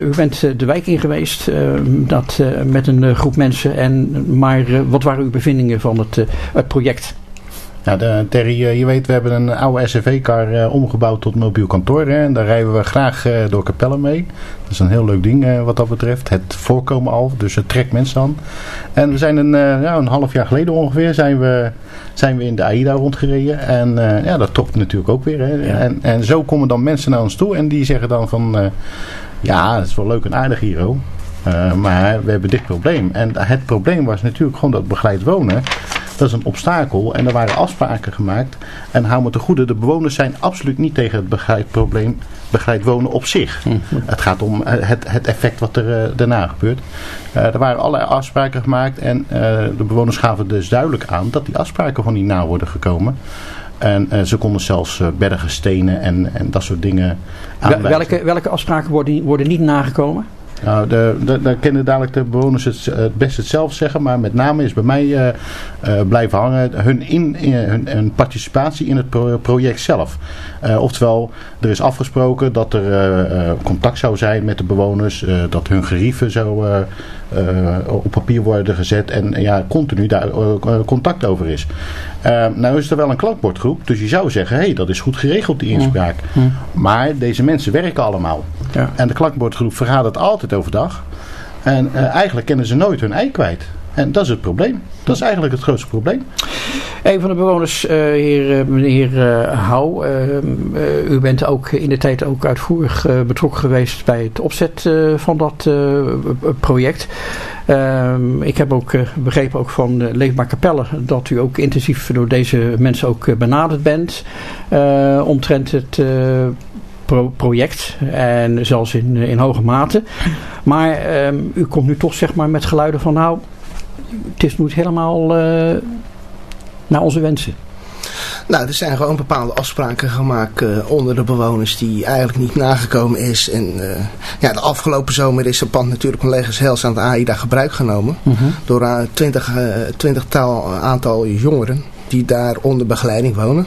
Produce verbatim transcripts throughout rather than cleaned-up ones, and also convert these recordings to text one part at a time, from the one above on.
u bent uh, de wijk in geweest uh, dat, uh, met een uh, groep mensen. En, maar uh, wat waren uw bevindingen van het, uh, het project? Ja, de, Terry, uh, je weet, we hebben een oude S U V-car uh, omgebouwd tot mobiel kantoor. Hè, en daar rijden we graag uh, door Capelle mee. Dat is een heel leuk ding uh, wat dat betreft. Het voorkomen al, dus het trekt mensen aan. En we zijn een, uh, ja, een half jaar geleden ongeveer zijn we, zijn we in de AIDA rondgereden. En uh, ja, dat trok natuurlijk ook weer. Hè. Ja. En, en zo komen dan mensen naar ons toe en die zeggen dan van... Uh, ja, het is wel leuk en aardig hier, hoor. Uh, maar we hebben dit probleem. En het probleem was natuurlijk gewoon dat begeleid wonen... Dat is een obstakel en er waren afspraken gemaakt. En hou me te goede, de bewoners zijn absoluut niet tegen het begeleid probleem, begeleid wonen op zich. Mm-hmm. Het gaat om het, het effect wat er uh, daarna gebeurt. Uh, er waren allerlei afspraken gemaakt en uh, de bewoners gaven dus duidelijk aan dat die afspraken van niet na worden gekomen. En uh, ze konden zelfs uh, bergen, stenen en, en dat soort dingen aanwijzen. Welke, welke afspraken worden, worden niet nagekomen? Nou, de, de, de kennen dadelijk de bewoners het, het best het zelf zeggen, maar met name is bij mij uh, uh, blijven hangen hun, in, in, hun, hun participatie in het pro- project zelf. Uh, oftewel, er is afgesproken dat er uh, uh, contact zou zijn met de bewoners, uh, dat hun gerieven zou uh, uh, op papier worden gezet en uh, ja, continu daar uh, contact over is. Uh, nou is er wel een klankbordgroep, dus je zou zeggen, hé, hey, dat is goed geregeld, die inspraak. Mm. Mm. Maar deze mensen werken allemaal. Ja. En de klankbordgroep vergadert altijd overdag. En uh, eigenlijk kennen ze nooit hun ei kwijt. En dat is het probleem. Dat is eigenlijk het grootste probleem. Een van de bewoners, uh, heer, meneer uh, Houw, uh, uh, u bent ook in de tijd ook uitvoerig uh, betrokken geweest bij het opzet uh, van dat uh, project. Uh, ik heb ook uh, begrepen ook van uh, Leefbaar Capelle dat u ook intensief door deze mensen ook uh, benaderd bent. Uh, omtrent het... Uh, Pro- project en zelfs in, in hoge mate. Maar um, u komt nu toch zeg maar met geluiden van nou, het is niet helemaal uh, naar onze wensen. Nou, er zijn gewoon bepaalde afspraken gemaakt uh, onder de bewoners die eigenlijk niet nagekomen is. En uh, ja, de afgelopen zomer is het pand natuurlijk van Legers Hels aan de AIDA gebruik genomen. Uh-huh. Door een twintig, uh, twintigtal aantal jongeren die daar onder begeleiding wonen.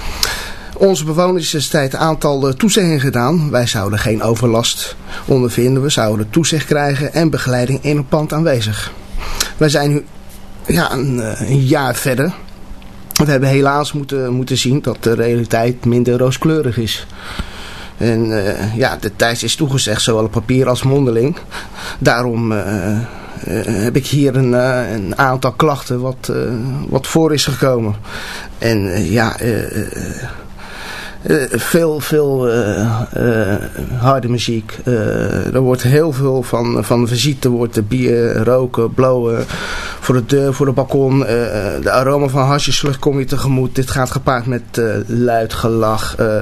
Onze bewoners is destijds een aantal uh, toezeggingen gedaan. Wij zouden geen overlast ondervinden. We zouden toezicht krijgen en begeleiding in het pand aanwezig. Wij zijn nu ja, een, een jaar verder. We hebben helaas moeten, moeten zien dat de realiteit minder rooskleurig is. En uh, ja, de tijd is toegezegd, zowel op papier als mondeling. Daarom uh, uh, heb ik hier een, uh, een aantal klachten wat, uh, wat voor is gekomen. En uh, ja... Uh, uh, Uh, veel, veel uh, uh, harde muziek. Uh, er wordt heel veel van, van de visite, wordt bier, roken, blowen. Voor de deur, voor de balkon. Uh, de aroma van hasjeslucht kom je tegemoet. Dit gaat gepaard met uh, luid gelach. Uh,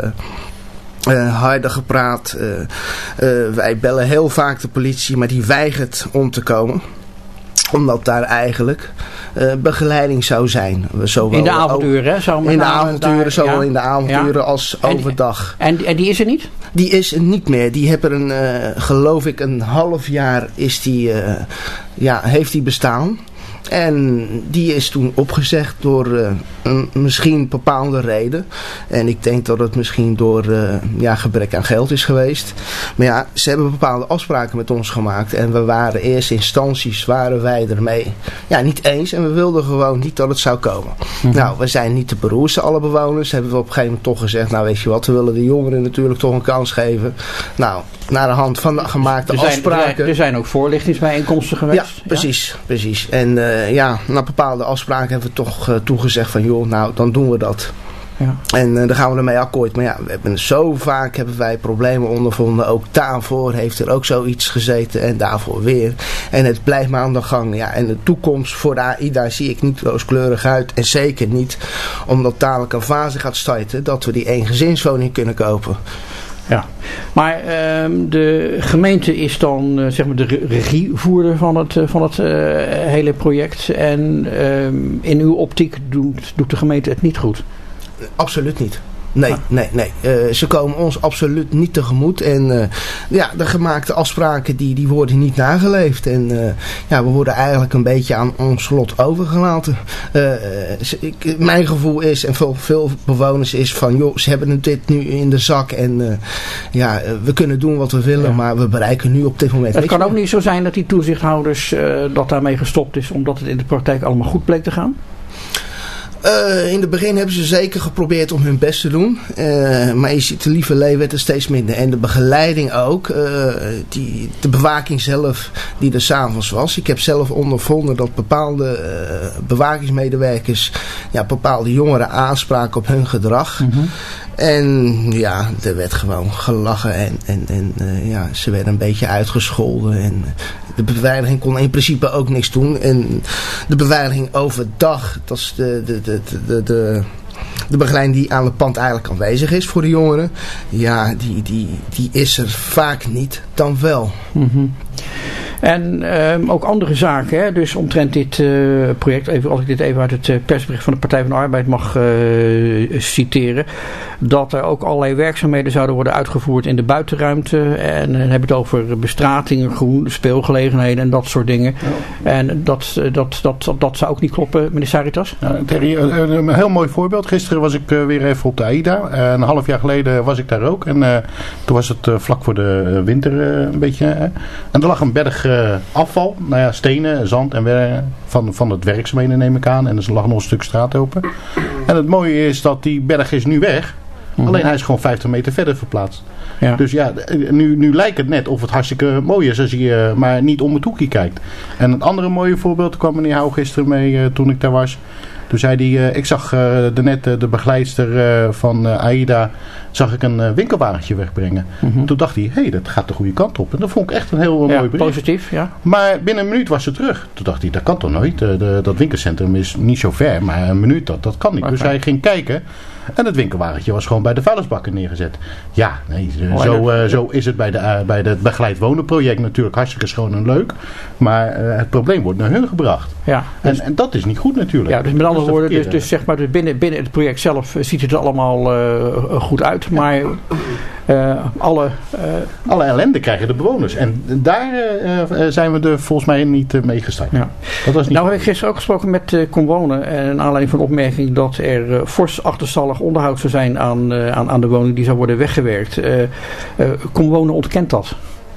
uh, harde gepraat. Uh, uh, wij bellen heel vaak de politie, maar die weigert om te komen. Omdat daar eigenlijk uh, begeleiding zou zijn. Zowel in de avonturen, hè? Zo in de avonturen, daar, zowel ja. in de avonturen ja. als en, overdag. En, en die is er niet? Die is er niet meer. Die hebben een, uh, geloof ik, een half jaar is die, uh, ja, heeft die bestaan. En die is toen opgezegd door uh, een misschien bepaalde reden. En ik denk dat het misschien door uh, ja, gebrek aan geld is geweest. Maar ja, ze hebben bepaalde afspraken met ons gemaakt. En we waren eerste instanties, waren wij ermee ja, niet eens. En we wilden gewoon niet dat het zou komen. Mm-hmm. Nou, we zijn niet te beroersen, alle bewoners. Hebben we op een gegeven moment toch gezegd, nou weet je wat, we willen de jongeren natuurlijk toch een kans geven. Nou, naar de hand van de gemaakte er zijn, afspraken. Er zijn, er zijn ook voorlichtingsbijeenkomsten geweest. Ja, precies. Ja. precies. En uh, ja, na bepaalde afspraken hebben we toch uh, toegezegd van joh, nou dan doen we dat. Ja. En uh, dan gaan we ermee akkoord. Maar ja, we hebben zo vaak hebben wij problemen ondervonden. Ook daarvoor heeft er ook zoiets gezeten en daarvoor weer. En het blijft maar aan de gang. Ja, en de toekomst voor de AIDA zie ik niet rooskleurig uit. En zeker niet omdat dadelijk een fase gaat starten dat we die eengezinswoning kunnen kopen. Ja, maar uh, de gemeente is dan uh, zeg maar de regievoerder van het, uh, van het uh, hele project. En uh, in uw optiek doet, doet de gemeente het niet goed? Absoluut niet. Nee, Ah. nee, nee. Uh, ze komen ons absoluut niet tegemoet. En uh, ja, de gemaakte afspraken die, die worden niet nageleefd. En uh, ja, we worden eigenlijk een beetje aan ons lot overgelaten. Uh, ze, ik, mijn gevoel is, en veel, veel bewoners is van, joh, ze hebben dit nu in de zak. En uh, ja, we kunnen doen wat we willen, ja. maar we bereiken nu op dit moment Het kan meer. ook niet zo zijn dat die toezichthouders uh, dat daarmee gestopt is, omdat het in de praktijk allemaal goed bleek te gaan? Uh, in het begin hebben ze zeker geprobeerd om hun best te doen. Uh, maar je ziet de lieverlee werd er steeds minder. En de begeleiding ook. Uh, die, de bewaking zelf die er s'avonds was. Ik heb zelf ondervonden dat bepaalde uh, bewakingsmedewerkers ja, bepaalde jongeren aanspraken op hun gedrag. Mm-hmm. En ja, er werd gewoon gelachen en, en, en uh, ja, ze werden een beetje uitgescholden. En de beveiliging kon in principe ook niks doen. En de beveiliging overdag, dat is de, de, de, de, de, de begeleiding die aan het pand eigenlijk aanwezig is voor de jongeren. Ja, die, die, die is er vaak niet, dan wel. Mm-hmm. En um, ook andere zaken, hè? Dus omtrent dit uh, project, even, als ik dit even uit het uh, persbericht van de Partij van de Arbeid mag uh, citeren, dat er ook allerlei werkzaamheden zouden worden uitgevoerd in de buitenruimte. En dan hebben we het over bestratingen, groen, speelgelegenheden en dat soort dingen. Ja. En dat, dat, dat, dat, dat zou ook niet kloppen, meneer Saritas? Ja, Terry, een heel mooi voorbeeld. Gisteren was ik uh, weer even op de AIDA. Uh, een half jaar geleden was ik daar ook. En uh, toen was het uh, vlak voor de winter uh, een beetje. Uh, en er lag een berg uh, afval. Nou ja, stenen, zand en wer- van, van het werkzaamheden neem ik aan. En er lag nog een stuk straat open. En het mooie is dat die berg is nu weg. Mm-hmm. Alleen hij is gewoon vijftig meter verder verplaatst. Ja. Dus ja, nu, nu lijkt het net of het hartstikke mooi is als je uh, maar niet om het hoekje kijkt. En een andere mooie voorbeeld kwam meneer Houw gisteren mee uh, toen ik daar was. Toen zei hij, uh, ik zag uh, de net uh, de begeleidster uh, van uh, AIDA, zag ik een uh, winkelwagentje wegbrengen. Mm-hmm. Toen dacht hij, hé, hey, dat gaat de goede kant op. En dat vond ik echt een heel uh, ja, mooi bericht. Positief, ja. Maar binnen een minuut was ze terug. Toen dacht hij, dat kan toch nooit? Uh, de, dat winkelcentrum is niet zo ver, maar een minuut, dat, dat kan niet. Okay. Dus hij ging kijken. En het winkelwagentje was gewoon bij de vuilnisbakken neergezet. Ja, nee, oh, zo, uh, zo is het bij, de, uh, bij het begeleid wonen project natuurlijk hartstikke schoon en leuk. Maar uh, het probleem wordt naar hun gebracht. Ja, dus, en, en dat is niet goed natuurlijk. Ja, dus met andere woorden, dus, dus zeg maar, dus binnen, binnen het project zelf ziet het er allemaal uh, goed uit. Maar uh, alle... Uh, alle ellende krijgen de bewoners. En daar uh, zijn we er volgens mij niet uh, mee gestart. Ja. Dat was niet nou heb ik gisteren ook gesproken met uh, Comwonen. En naar aanleiding van de opmerking dat er uh, fors achterstallig onderhoud zou zijn aan, uh, aan, aan de woning die zou worden weggewerkt. Uh, uh, Comwonen ontkent dat.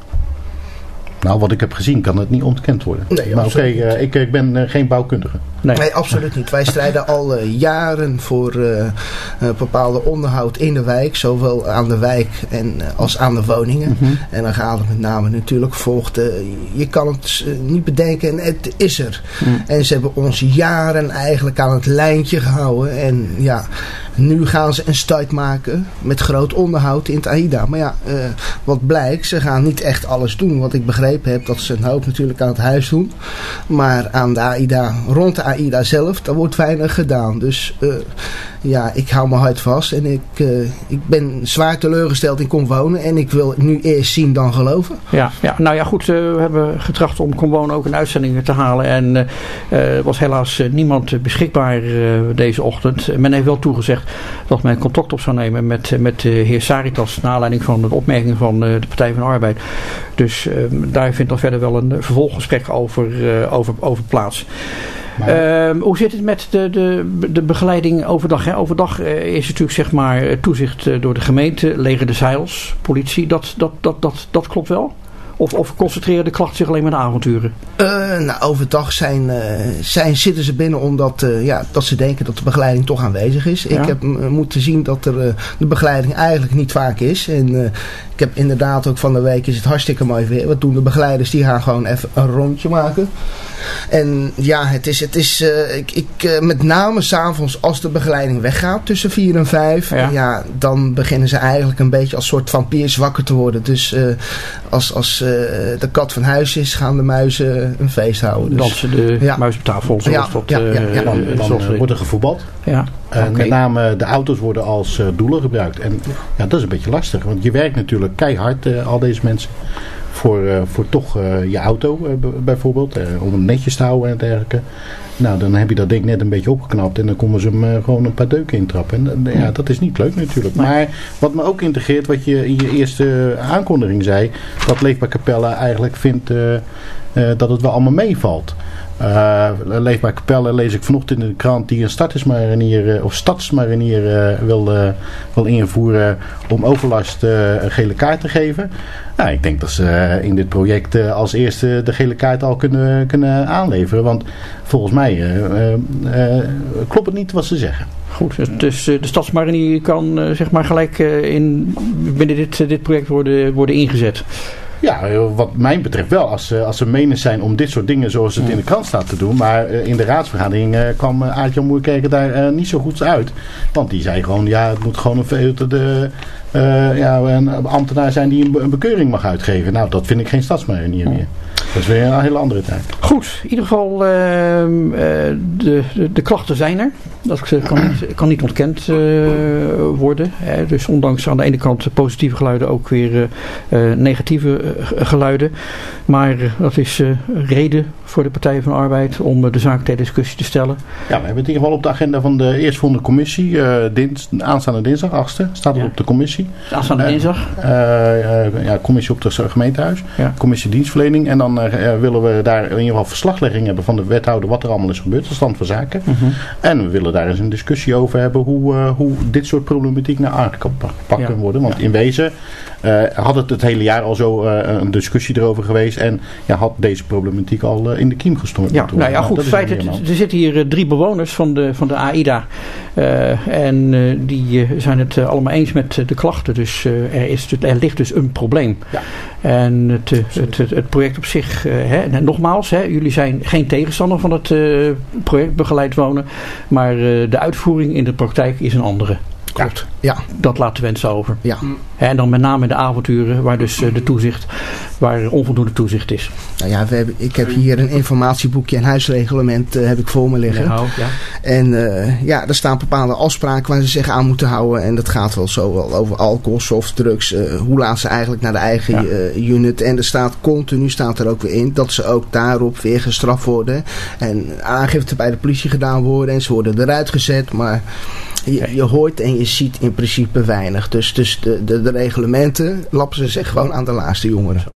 Nou, wat ik heb gezien kan het niet ontkend worden. Nee, maar oké, okay, uh, ik, ik ben uh, geen bouwkundige. Nee. nee, absoluut niet. Wij strijden al uh, jaren voor uh, uh, bepaalde onderhoud in de wijk. Zowel aan de wijk en, uh, als aan de woningen. Mm-hmm. En dan gaat het met name natuurlijk volgt. Uh, je kan het uh, niet bedenken en het is er. Mm. En ze hebben ons jaren eigenlijk aan het lijntje gehouden. En ja, nu gaan ze een start maken met groot onderhoud in het AIDA. Maar ja, uh, wat blijkt, ze gaan niet echt alles doen. Wat ik begrepen heb, dat ze een hoop natuurlijk aan het huis doen. Maar aan de AIDA, rond de AIDA zelf, daar wordt weinig gedaan. Dus uh, ja, ik hou mijn hart vast. En ik, uh, ik ben zwaar teleurgesteld in Comwonen. En ik wil nu eerst zien dan geloven. Ja, ja nou ja goed, uh, we hebben getracht om Comwonen ook in uitzendingen te halen. En er uh, was helaas uh, niemand beschikbaar uh, deze ochtend. Men heeft wel toegezegd dat men contact op zou nemen met, met de heer Saritas. Naar aanleiding van de opmerking van uh, de Partij van de Arbeid. Dus uh, daar vindt dan verder wel een vervolggesprek over, uh, over, over plaats. Maar, uh, hoe zit het met de, de, de begeleiding overdag? Hè? Overdag uh, is natuurlijk zeg maar toezicht uh, door de gemeente, leger de zeils, politie. Dat, dat, dat, dat, dat klopt wel? Of, of concentreren de klachten zich alleen maar de avonturen? Uh, nou, overdag zijn, uh, zijn, zitten ze binnen omdat uh, ja, dat ze denken dat de begeleiding toch aanwezig is. Ja. Ik heb uh, moeten zien dat er, uh, de begeleiding eigenlijk niet vaak is. En uh, ik heb inderdaad ook van de week is het hartstikke mooi weer. Wat doen de begeleiders? Die gaan gewoon even een rondje maken. En ja, het is, het is uh, ik, ik, uh, met name 's avonds als de begeleiding weggaat tussen vier en vijf. Ja. Ja, dan beginnen ze eigenlijk een beetje als soort vampiers wakker te worden. Dus uh, als, als uh, de kat van huis is, gaan de muizen een feest houden. Dus, dansen de ja. muizen op tafel. Zoals ja, dat, ja, ja, ja. Dan, dan uh, wordt er gevoetbald. Ja. En okay. Met name de auto's worden als uh, doelen gebruikt. En ja, dat is een beetje lastig. Want je werkt natuurlijk keihard, uh, al deze mensen. voor, uh, voor toch uh, je auto uh, b- bijvoorbeeld. Uh, om hem netjes te houden en dergelijke. Nou, dan heb je dat ding net een beetje opgeknapt en dan komen ze hem uh, gewoon een paar deuken intrappen. En uh, ja, dat is niet leuk natuurlijk. Maar wat me ook integreert, wat je in je eerste aankondiging zei, dat Leefbaar Capelle eigenlijk vindt uh, uh, dat het wel allemaal meevalt. Uh, Leefbaar Capelle lees ik vanochtend in de krant die een startersmarinier uh, of stadsmarinier uh, wil, uh, wil invoeren om overlast uh, een gele kaart te geven. Nou, ik denk dat ze uh, in dit project uh, als eerste de gele kaart al kunnen, kunnen aanleveren. Want volgens mij uh, uh, uh, klopt het niet wat ze zeggen. Goed, dus uh, de stadsmarinier kan uh, zeg maar gelijk uh, in, binnen dit, uh, dit project worden, worden ingezet. Ja, wat mij betreft wel. Als, als ze menens zijn om dit soort dingen zoals het in de krant staat te doen. Maar uh, in de raadsvergadering uh, kwam uh, Aart-Jan Moerkerke daar uh, niet zo goed uit. Want die zei gewoon, ja, het moet gewoon een vereeuwigde uh, ja, een ambtenaar zijn die een, een bekeuring mag uitgeven. Nou, dat vind ik geen stadsmarinier meer. Dat is weer een hele andere tijd. Goed, in ieder geval uh, uh, de, de, de klachten zijn er. Dat kan niet, kan niet ontkend uh, worden. Hè. Dus ondanks aan de ene kant positieve geluiden ook weer uh, uh, negatieve uh, geluiden. Maar uh, dat is uh, reden voor de Partij van de Arbeid om uh, de zaak ter discussie te stellen. Ja, we hebben het in ieder geval op de agenda van de eerstvolgende commissie. Uh, dins, aanstaande dinsdag, achtste, staat er ja. op de commissie. Aanstaande uh, dinsdag? Uh, uh, ja, commissie op het gemeentehuis. Ja. Commissie dienstverlening. En dan uh, willen we daar in ieder geval verslaglegging hebben van de wethouder wat er allemaal is gebeurd. De stand van zaken. Uh-huh. En we willen daar eens een discussie over hebben hoe, uh, hoe dit soort problematiek naar aangepakt kan ja. worden. Want ja. in wezen uh, had het het hele jaar al zo uh, een discussie erover geweest. En ja, had deze problematiek al uh, in de kiem gestormd. Ja, nou ja, goed. Het feit, het, er zitten hier uh, drie bewoners van de, van de AIDA. Uh, en uh, die uh, zijn het uh, allemaal eens met uh, de klachten. Dus uh, er, is, er ligt dus een probleem. Ja. En het, het, het, het project op zich, uh, hè, nogmaals, hè, jullie zijn geen tegenstander van het uh, project Begeleid Wonen. Maar uh, de uitvoering in de praktijk is een andere. Klopt. Ja. Dat laat de wensen over. Ja. En dan met name de avonturen waar dus uh, de toezicht, waar onvoldoende toezicht is. Nou ja, we hebben, ik heb hier een informatieboekje en huisreglement uh, heb ik voor me liggen. Ja, ja. En uh, ja, er staan bepaalde afspraken waar ze zich aan moeten houden. En dat gaat wel zo wel over alcohol, softdrugs. Uh, hoe laat ze eigenlijk naar de eigen ja. uh, unit. En er staat continu, staat er ook weer in, dat ze ook daarop weer gestraft worden. En aangifte bij de politie gedaan worden. En ze worden eruit gezet. Maar je, je hoort en je ziet in principe weinig. Dus, dus de, de, de reglementen lappen ze zich gewoon aan de laatste jongeren.